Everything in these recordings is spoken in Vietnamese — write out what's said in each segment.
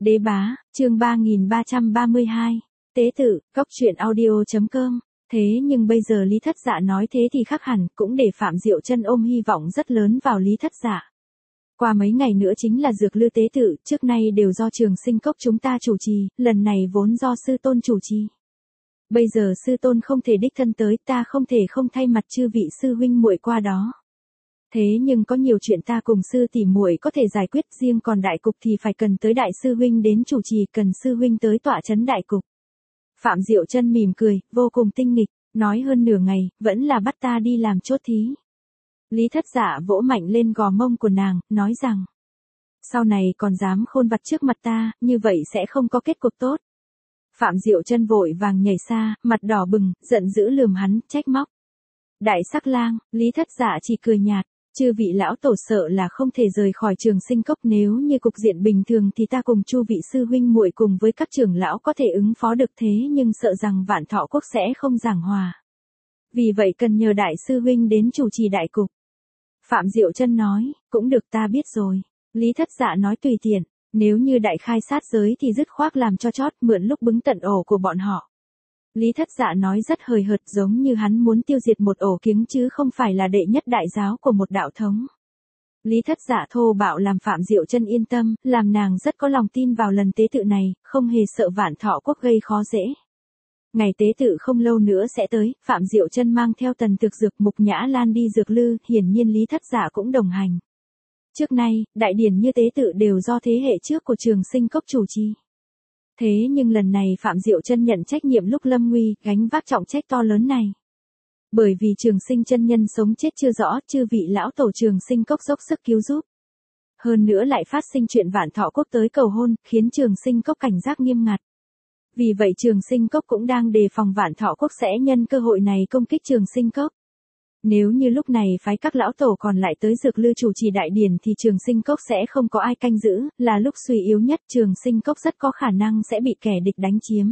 Đế bá, chương 3332. Tế tự, góc truyện audio.com. Thế nhưng bây giờ Lý Thất Dạ nói thế thì khác hẳn, cũng để Phạm Diệu Chân ôm hy vọng rất lớn vào Lý Thất Dạ. Qua mấy ngày nữa chính là dược lư tế tự, trước nay đều do Trường Sinh Cốc chúng ta chủ trì, lần này vốn do sư tôn chủ trì. Bây giờ sư tôn không thể đích thân tới, ta không thể không thay mặt chư vị sư huynh muội qua đó. Thế nhưng có nhiều chuyện ta cùng sư tỷ muội có thể giải quyết, riêng còn đại cục thì phải cần tới đại sư huynh đến chủ trì, cần sư huynh tới tọa chấn đại cục. Phạm Diệu Chân mỉm cười, vô cùng tinh nghịch, nói hơn nửa ngày, vẫn là bắt ta đi làm chốt thí. Lý Thất Dạ vỗ mạnh lên gò mông của nàng, nói rằng, sau này còn dám khôn vặt trước mặt ta, như vậy sẽ không có kết cục tốt. Phạm Diệu Chân vội vàng nhảy xa, mặt đỏ bừng, giận dữ lườm hắn, trách móc. Đại sắc lang, Lý Thất Dạ chỉ cười nhạt, chư vị lão tổ sợ là không thể rời khỏi Trường Sinh Cốc, nếu như cục diện bình thường thì ta cùng chu vị sư huynh muội cùng với các trưởng lão có thể ứng phó được, thế nhưng sợ rằng Vạn Thọ Quốc sẽ không giảng hòa. Vì vậy cần nhờ đại sư huynh đến chủ trì đại cục. Phạm Diệu Chân nói, cũng được, ta biết rồi. Lý Thất Dạ nói tùy tiện, nếu như đại khai sát giới thì dứt khoát làm cho chót, mượn lúc bứng tận ổ của bọn họ. Lý Thất Dạ nói rất hời hợt, giống như hắn muốn tiêu diệt một ổ kiếng chứ không phải là đệ nhất đại giáo của một đạo thống. Lý Thất Dạ thô bạo làm Phạm Diệu Chân yên tâm, làm nàng rất có lòng tin vào lần tế tự này, không hề sợ Vạn Thọ Quốc gây khó dễ. Ngày tế tự không lâu nữa sẽ tới, Phạm Diệu Chân mang theo Tần Thực Dược, Mục Nhã Lan đi dược lư, hiển nhiên Lý Thất Dạ cũng đồng hành. Trước nay, đại điển như tế tự đều do thế hệ trước của Trường Sinh Cốc chủ trì. Thế nhưng lần này Phạm Diệu Chân nhận trách nhiệm lúc lâm nguy, gánh vác trọng trách to lớn này. Bởi vì Trường Sinh chân nhân sống chết chưa rõ, chư vị lão tổ Trường Sinh Cốc dốc sức cứu giúp. Hơn nữa lại phát sinh chuyện Vạn Thọ Quốc tới cầu hôn, khiến Trường Sinh Cốc cảnh giác nghiêm ngặt. Vì vậy Trường Sinh Cốc cũng đang đề phòng Vạn Thọ Quốc sẽ nhân cơ hội này công kích Trường Sinh Cốc. Nếu như lúc này phái các lão tổ còn lại tới dược lư chủ trì đại điển thì Trường Sinh Cốc sẽ không có ai canh giữ, là lúc suy yếu nhất, Trường Sinh Cốc rất có khả năng sẽ bị kẻ địch đánh chiếm.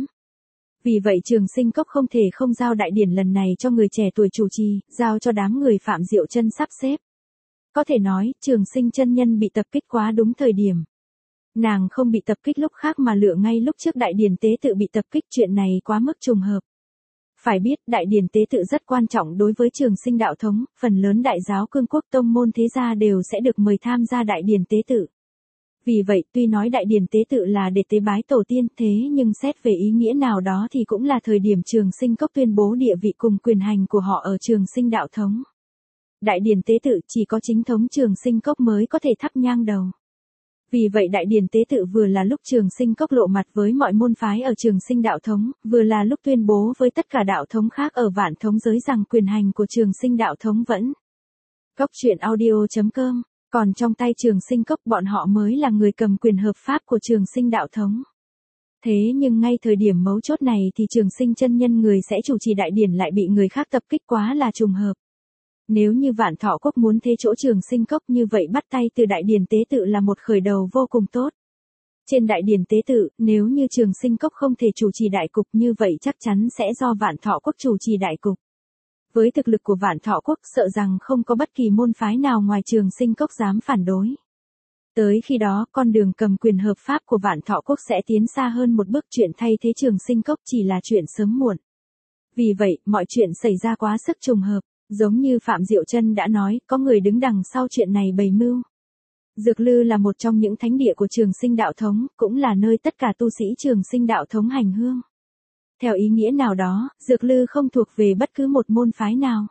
Vì vậy Trường Sinh Cốc không thể không giao đại điển lần này cho người trẻ tuổi chủ trì, giao cho đám người Phạm Diệu Chân sắp xếp. Có thể nói, Trường Sinh chân nhân bị tập kích quá đúng thời điểm. Nàng không bị tập kích lúc khác mà lựa ngay lúc trước đại điển tế tự bị tập kích, chuyện này quá mức trùng hợp. Phải biết, đại điển tế tự rất quan trọng đối với Trường Sinh đạo thống, phần lớn đại giáo cương quốc tông môn thế gia đều sẽ được mời tham gia đại điển tế tự. Vì vậy, tuy nói đại điển tế tự là để tế bái tổ tiên, thế nhưng xét về ý nghĩa nào đó thì cũng là thời điểm Trường Sinh Cốc tuyên bố địa vị cùng quyền hành của họ ở Trường Sinh đạo thống. Đại điển tế tự chỉ có chính thống Trường Sinh Cốc mới có thể thắp nhang đầu. Vì vậy đại điển tế tự vừa là lúc Trường Sinh Cốc lộ mặt với mọi môn phái ở Trường Sinh đạo thống, vừa là lúc tuyên bố với tất cả đạo thống khác ở Vạn thống giới rằng quyền hành của Trường Sinh đạo thống vẫn. Góc truyện audio.com, còn trong tay Trường Sinh Cốc bọn họ mới là người cầm quyền hợp pháp của Trường Sinh đạo thống. Thế nhưng ngay thời điểm mấu chốt này thì Trường Sinh chân nhân người sẽ chủ trì đại điển lại bị người khác tập kích, quá là trùng hợp. Nếu như Vạn Thọ Quốc muốn thế chỗ Trường Sinh Cốc, như vậy bắt tay từ đại điển tế tự là một khởi đầu vô cùng tốt. Trên đại điển tế tự, nếu như Trường Sinh Cốc không thể chủ trì đại cục, như vậy chắc chắn sẽ do Vạn Thọ Quốc chủ trì đại cục. Với thực lực của Vạn Thọ Quốc, sợ rằng không có bất kỳ môn phái nào ngoài Trường Sinh Cốc dám phản đối. Tới khi đó, con đường cầm quyền hợp pháp của Vạn Thọ Quốc sẽ tiến xa hơn một bước, chuyện thay thế Trường Sinh Cốc chỉ là chuyện sớm muộn. Vì vậy, mọi chuyện xảy ra quá sức trùng hợp. Giống như Phạm Diệu Chân đã nói, có người đứng đằng sau chuyện này bày mưu. Dược lư là một trong những thánh địa của Trường Sinh đạo thống, cũng là nơi tất cả tu sĩ Trường Sinh đạo thống hành hương. Theo ý nghĩa nào đó, dược lư không thuộc về bất cứ một môn phái nào.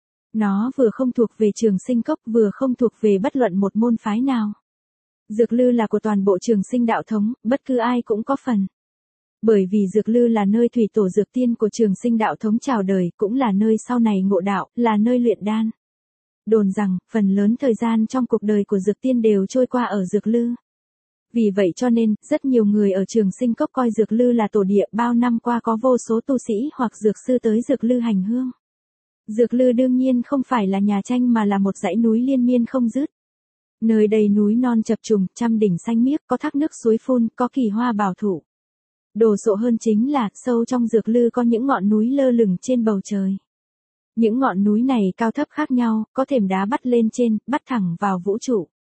Nó vừa không thuộc về Trường Sinh Cốc, vừa không thuộc về bất luận một môn phái nào. Dược lư là của toàn bộ Trường Sinh đạo thống, bất cứ ai cũng có phần. Bởi vì dược lư là nơi thủy tổ dược tiên của Trường Sinh đạo thống chào đời, cũng là nơi sau này ngộ đạo, là nơi luyện đan. Đồn rằng, phần lớn thời gian trong cuộc đời của dược tiên đều trôi qua ở dược lư. Vì vậy cho nên, rất nhiều người ở Trường Sinh Cốc coi dược lư là tổ địa, bao năm qua có vô số tu sĩ hoặc dược sư tới dược lư hành hương. Dược lư đương nhiên không phải là nhà tranh mà là một dãy núi liên miên không dứt. Nơi đây núi non chập trùng, trăm đỉnh xanh miếc, có thác nước suối phun, có kỳ hoa bảo thụ. Đồ sộ hơn chính là, sâu trong dược lư có những ngọn núi lơ lửng trên bầu trời. Những ngọn núi này cao thấp khác nhau, có thềm đá bắt lên trên, bắt thẳng vào vũ trụ.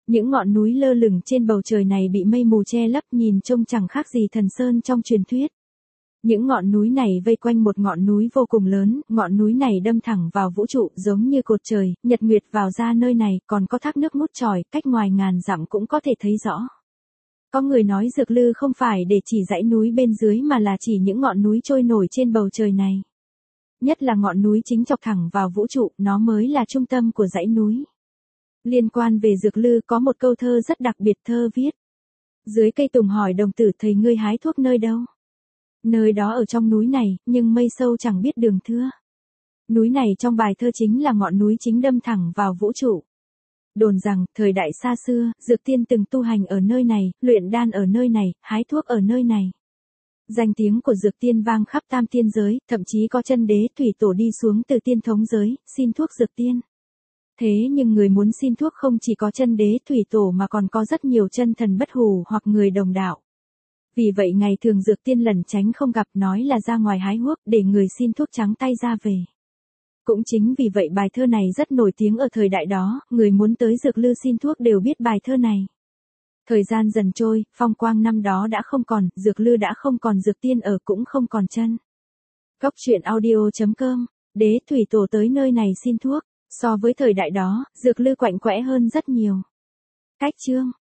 Những ngọn núi lơ lửng trên bầu trời này bị mây mù che lấp, nhìn trông chẳng khác gì thần sơn trong truyền thuyết. Những ngọn núi này vây quanh một ngọn núi vô cùng lớn, ngọn núi này đâm thẳng vào vũ trụ giống như cột trời, nhật nguyệt vào ra nơi này, còn có thác nước ngút tròi, cách ngoài ngàn dặm cũng có thể thấy rõ. Có người nói Dược Lư không phải để chỉ dãy núi bên dưới mà là chỉ những ngọn núi trôi nổi trên bầu trời này. Nhất là ngọn núi chính chọc thẳng vào vũ trụ, nó mới là trung tâm của dãy núi. Liên quan về Dược Lư có một câu thơ rất đặc biệt, thơ viết. Dưới cây tùng hỏi đồng tử, thầy ngươi hái thuốc nơi đâu? Nơi đó ở trong núi này, nhưng mây sâu chẳng biết đường thưa. Núi này trong bài thơ chính là ngọn núi chính đâm thẳng vào vũ trụ. Đồn rằng, thời đại xa xưa, Dược Tiên từng tu hành ở nơi này, luyện đan ở nơi này, hái thuốc ở nơi này. Danh tiếng của Dược Tiên vang khắp tam tiên giới, thậm chí có chân đế thủy tổ đi xuống từ tiên thống giới, xin thuốc Dược Tiên. Thế nhưng người muốn xin thuốc không chỉ có chân đế thủy tổ mà còn có rất nhiều chân thần bất hủ hoặc người đồng đạo. Vì vậy ngày thường Dược Tiên lẩn tránh không gặp, nói là ra ngoài hái thuốc để người xin thuốc trắng tay ra về. Cũng chính vì vậy bài thơ này rất nổi tiếng ở thời đại đó, người muốn tới Dược Lư xin thuốc đều biết bài thơ này. Thời gian dần trôi, phong quang năm đó đã không còn, Dược Lư đã không còn, Dược Tiên ở cũng không còn chân. Góc truyện audio.com, đế thủy tổ tới nơi này xin thuốc, so với thời đại đó, Dược Lư quạnh quẽ hơn rất nhiều. Cách chương